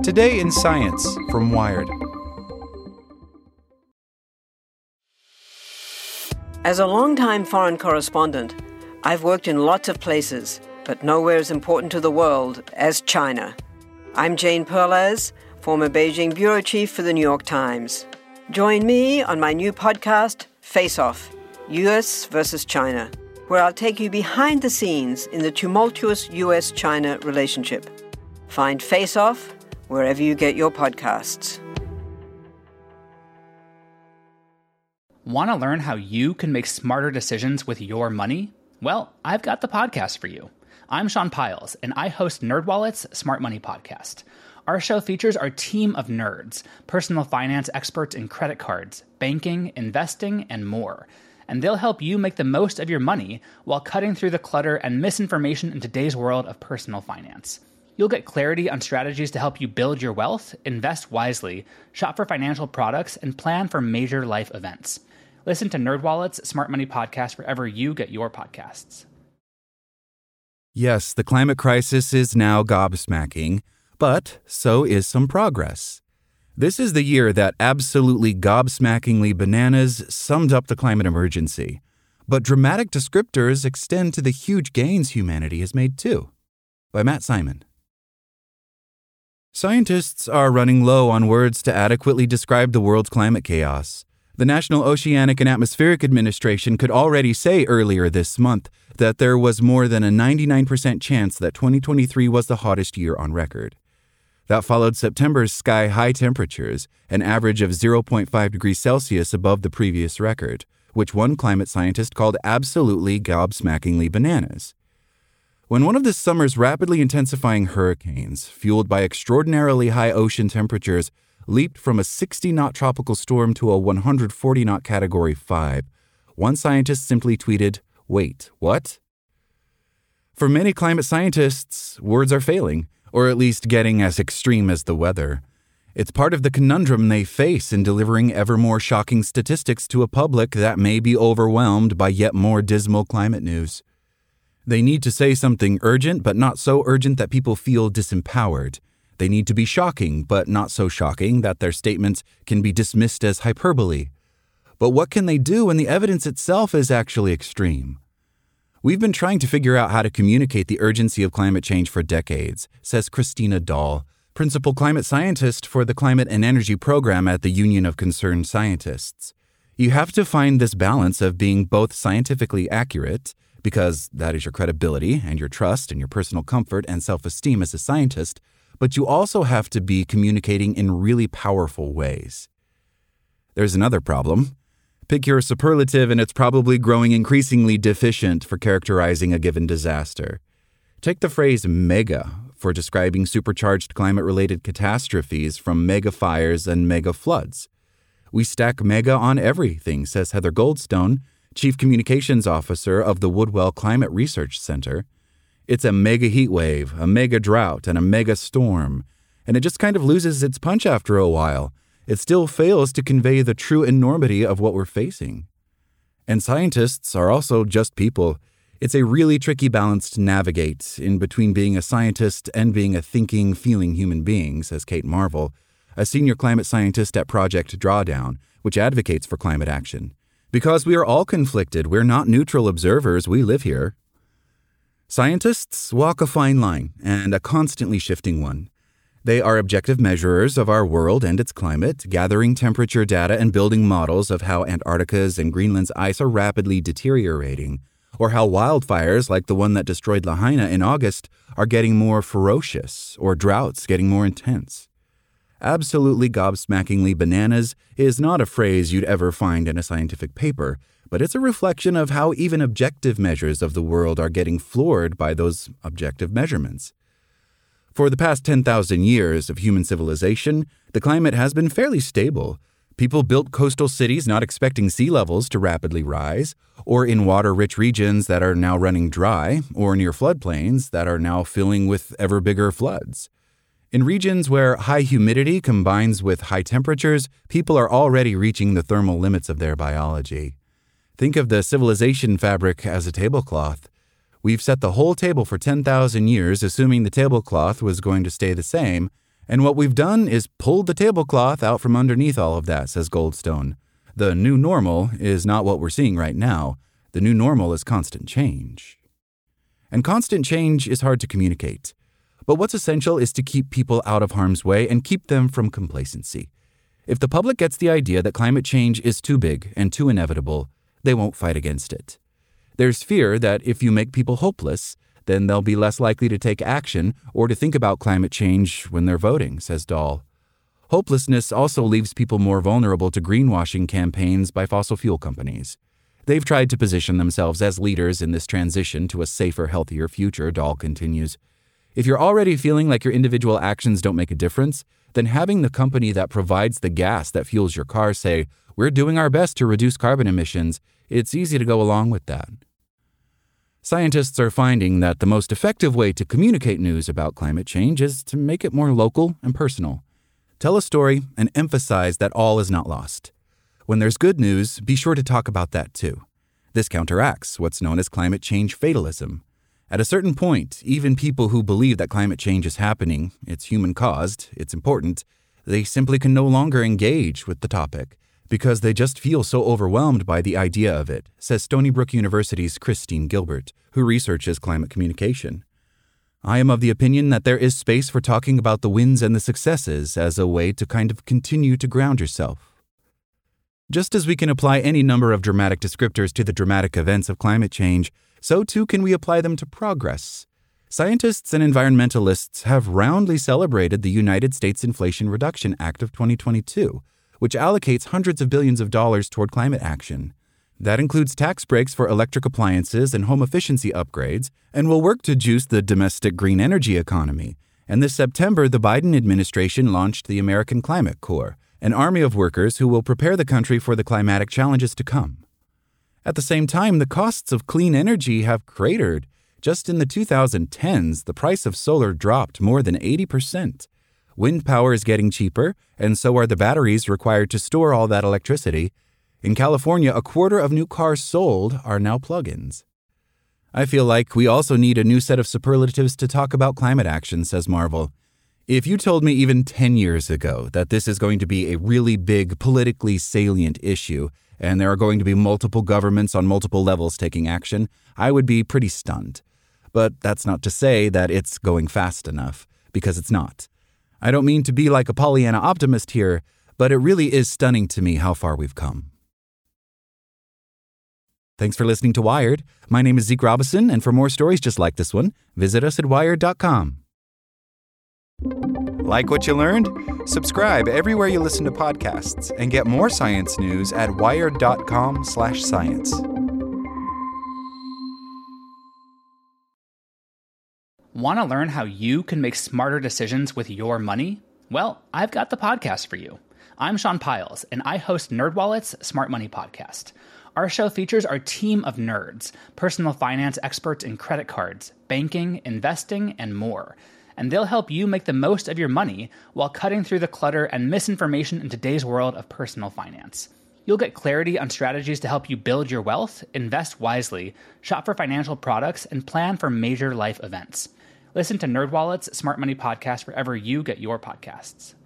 Today in Science from Wired. As a longtime foreign correspondent, I've worked in lots of places, but nowhere as important to the world as China. I'm Jane Perlez, former Beijing bureau chief for the New York Times. Join me on my new podcast, Face Off, U.S. versus China, where I'll take you behind the scenes in the tumultuous U.S.-China relationship. Find Face Off wherever you get your podcasts. Want to learn how you can make smarter decisions with your money? Well, I've got the podcast for you. I'm Sean Piles, and I host NerdWallet's Smart Money Podcast. Our show features our team of nerds, personal finance experts in credit cards, banking, investing, and more. And they'll help you make the most of your money while cutting through the clutter and misinformation in today's world of personal finance. You'll get clarity on strategies to help you build your wealth, invest wisely, shop for financial products, and plan for major life events. Listen to NerdWallet's Smart Money Podcast wherever you get your podcasts. Yes, the climate crisis is now gobsmacking, but so is some progress. This is the year that absolutely gobsmackingly bananas summed up the climate emergency. But dramatic descriptors extend to the huge gains humanity has made too. By Matt Simon. Scientists are running low on words to adequately describe the world's climate chaos. The National Oceanic and Atmospheric Administration could already say earlier this month that there was more than a 99% chance that 2023 was the hottest year on record. That followed September's sky-high temperatures, an average of 0.5 degrees Celsius above the previous record, which one climate scientist called absolutely gobsmackingly bananas. When one of this summer's rapidly intensifying hurricanes, fueled by extraordinarily high ocean temperatures, leaped from a 60-knot tropical storm to a 140-knot Category 5, one scientist simply tweeted, "Wait, what?" For many climate scientists, words are failing, or at least getting as extreme as the weather. It's part of the conundrum they face in delivering ever more shocking statistics to a public that may be overwhelmed by yet more dismal climate news. They need to say something urgent, but not so urgent that people feel disempowered. They need to be shocking, but not so shocking that their statements can be dismissed as hyperbole. But what can they do when the evidence itself is actually extreme? We've been trying to figure out how to communicate the urgency of climate change for decades, says Christina Dahl, principal climate scientist for the Climate and Energy Program at the Union of Concerned Scientists. You have to find this balance of being both scientifically accurate, because that is your credibility and your trust and your personal comfort and self-esteem as a scientist, but you also have to be communicating in really powerful ways. There's another problem. Pick your superlative and it's probably growing increasingly deficient for characterizing a given disaster. Take the phrase mega for describing supercharged climate-related catastrophes from mega fires and mega floods. We stack mega on everything, says Heather Goldstone, Chief Communications Officer of the Woodwell Climate Research Center. It's a mega heat wave, a mega drought, and a mega storm, and it just kind of loses its punch after a while. It still fails to convey the true enormity of what we're facing. And scientists are also just people. It's a really tricky balance to navigate in between being a scientist and being a thinking, feeling human being, says Kate Marvel, a senior climate scientist at Project Drawdown, which advocates for climate action. Because we are all conflicted, we're not neutral observers, we live here. Scientists walk a fine line, and a constantly shifting one. They are objective measurers of our world and its climate, gathering temperature data and building models of how Antarctica's and Greenland's ice are rapidly deteriorating, or how wildfires like the one that destroyed Lahaina in August are getting more ferocious, or droughts getting more intense. Absolutely gobsmackingly bananas is not a phrase you'd ever find in a scientific paper, but it's a reflection of how even objective measures of the world are getting floored by those objective measurements. For the past 10,000 years of human civilization, the climate has been fairly stable. People built coastal cities not expecting sea levels to rapidly rise, or in water-rich regions that are now running dry, or near floodplains that are now filling with ever bigger floods. In regions where high humidity combines with high temperatures, people are already reaching the thermal limits of their biology. Think of the civilization fabric as a tablecloth. We've set the whole table for 10,000 years, assuming the tablecloth was going to stay the same, And what we've done is pulled the tablecloth out from underneath all of that, says Goldstone. The new normal is not what we're seeing right now. The new normal is constant change. And constant change is hard to communicate. But what's essential is to keep people out of harm's way and keep them from complacency. If the public gets the idea that climate change is too big and too inevitable, they won't fight against it. There's fear that if you make people hopeless, then they'll be less likely to take action or to think about climate change when they're voting, says Dahl. Hopelessness also leaves people more vulnerable to greenwashing campaigns by fossil fuel companies. They've tried to position themselves as leaders in this transition to a safer, healthier future, Dahl continues. If you're already feeling like your individual actions don't make a difference, then having the company that provides the gas that fuels your car say, "We're doing our best to reduce carbon emissions," it's easy to go along with that. Scientists are finding that the most effective way to communicate news about climate change is to make it more local and personal. Tell a story and emphasize that all is not lost. When there's good news, be sure to talk about that too. This counteracts what's known as climate change fatalism. At a certain point, even people who believe that climate change is happening, it's human-caused, it's important, they simply can no longer engage with the topic because they just feel so overwhelmed by the idea of it, says Stony Brook University's Christine Gilbert, who researches climate communication. I am of the opinion that there is space for talking about the wins and the successes as a way to kind of continue to ground yourself. Just as we can apply any number of dramatic descriptors to the dramatic events of climate change, so too can we apply them to progress. Scientists and environmentalists have roundly celebrated the United States Inflation Reduction Act of 2022, which allocates hundreds of billions of dollars toward climate action. That includes tax breaks for electric appliances and home efficiency upgrades, and will work to juice the domestic green energy economy. And this September, the Biden administration launched the American Climate Corps, an army of workers who will prepare the country for the climatic challenges to come. At the same time, the costs of clean energy have cratered. Just in the 2010s, the price of solar dropped more than 80%. Wind power is getting cheaper, and so are the batteries required to store all that electricity. In California, a quarter of new cars sold are now plug-ins. I feel like we also need a new set of superlatives to talk about climate action, says Marvel. If you told me even 10 years ago that this is going to be a really big, politically salient issue, and there are going to be multiple governments on multiple levels taking action, I would be pretty stunned. But that's not to say that it's going fast enough, because it's not. I don't mean to be like a Pollyanna optimist here, but it really is stunning to me how far we've come. Thanks for listening to Wired. My name is Zeke Robison, and for more stories just like this one, visit us at wired.com. Like what you learned? Subscribe everywhere you listen to podcasts and get more science news at wired.com/science. Want to learn how you can make smarter decisions with your money? Well, I've got the podcast for you. I'm Sean Piles, and I host NerdWallet's Smart Money Podcast. Our show features our team of nerds, personal finance experts in credit cards, banking, investing, and more. And they'll help you make the most of your money while cutting through the clutter and misinformation in today's world of personal finance. You'll get clarity on strategies to help you build your wealth, invest wisely, shop for financial products, and plan for major life events. Listen to NerdWallet's Smart Money Podcast wherever you get your podcasts.